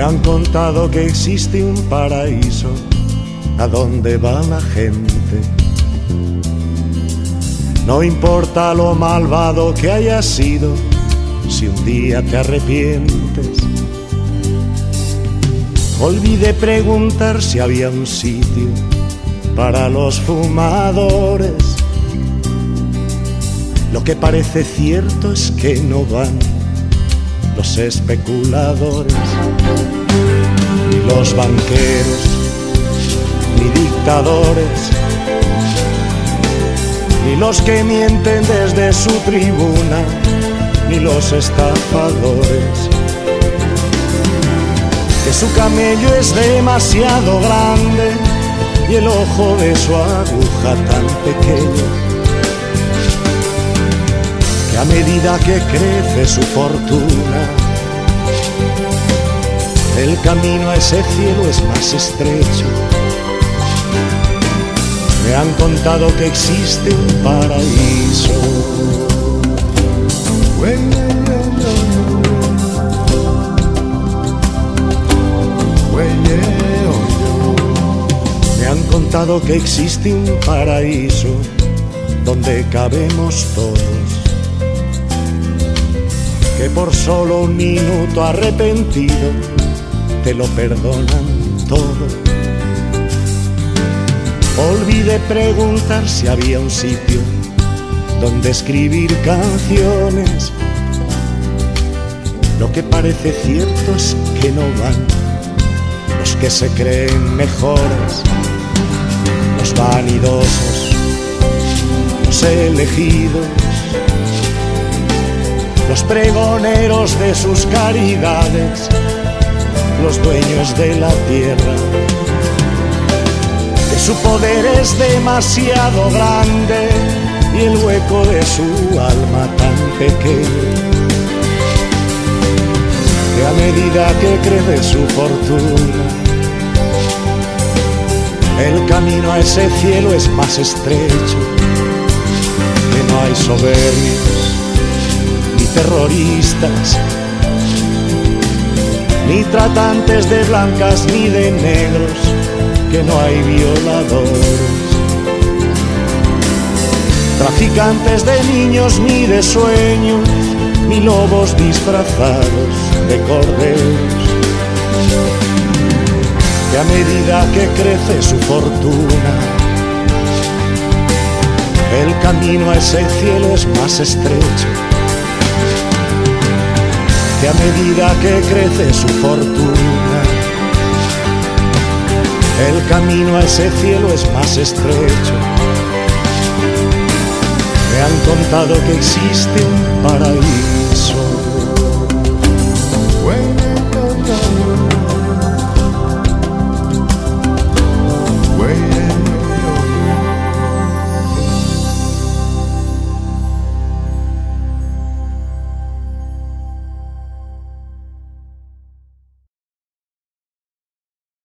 han contado que existe un paraíso a donde va la gente. No importa lo malvado que hayas sido, si un día te arrepientes. Olvidé preguntar si había un sitio para los fumadores. Lo que parece cierto es que no van los especuladores, ni los banqueros, ni dictadores, ni los que mienten desde su tribuna, ni los estafadores. Que su camello es demasiado grande y el ojo de su aguja tan pequeño, que a medida que crece su fortuna, el camino a ese cielo es más estrecho. Me han contado que existe un paraíso. Me han contado que existe un paraíso donde cabemos todos, que por solo un minuto arrepentido te lo perdonan todo. Olvidé preguntar si había un sitio donde escribir canciones. Lo que parece cierto es que no van los que se creen mejores, los vanidosos, los elegidos, los pregoneros de sus caridades, los dueños de la tierra, que su poder es demasiado grande y el hueco de su alma tan pequeño, que a medida que crece su fortuna, el camino a ese cielo es más estrecho, que no hay soberbios, ni terroristas, ni tratantes de blancas ni de negros, que no hay violadores, traficantes de niños ni de sueños, ni lobos disfrazados de corderos, que a medida que crece su fortuna, el camino a ese cielo es más estrecho, que a medida que crece su fortuna, el camino a ese cielo es más estrecho. Me han contado que existe un paraíso.